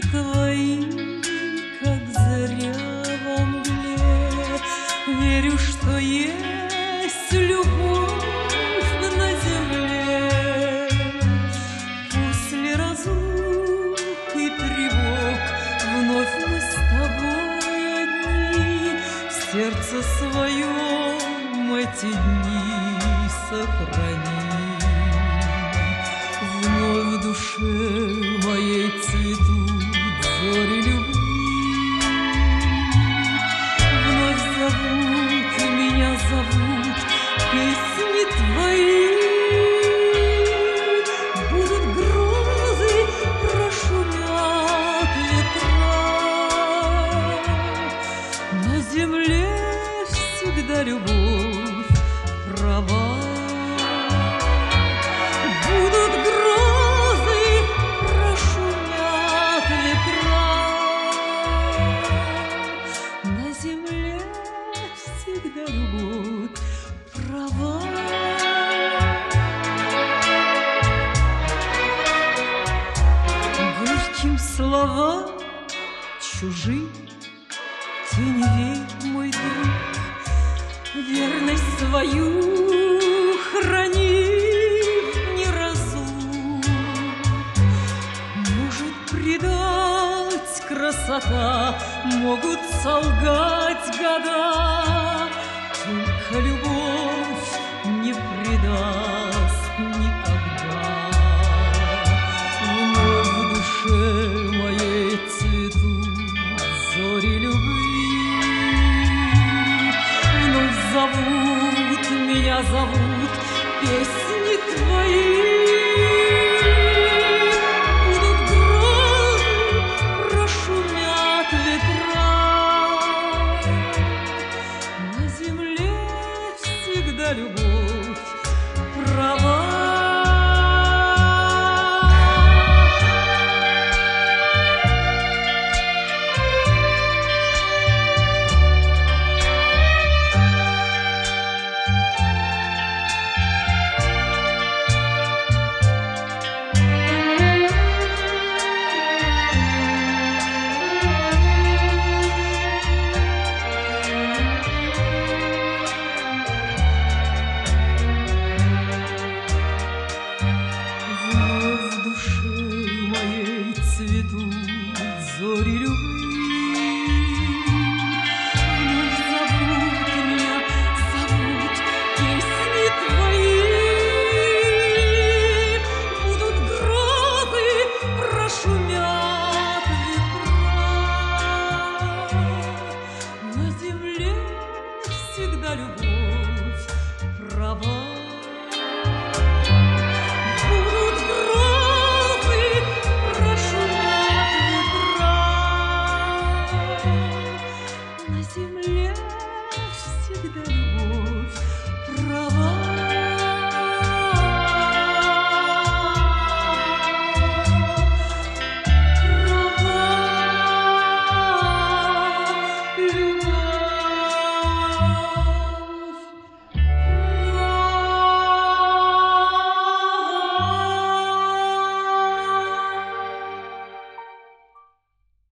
твои, как заря во мгле. Верю, что есть любовь на земле. После разлук и тревог вновь мы с тобой одни. Сердце своем эти дни сохрани. Вновь в душе моей цветут зори любви. Вновь зовут, меня зовут песни твои. Будут грозы, прошумят ветра. На земле всегда любовь права. Будут грозы, прошумят ветра. На земле всегда любовь права. Горьким слова чужие ты не верь, мой друг, верность свою храни не разлук. Может предать красота, могут солгать года, только любовь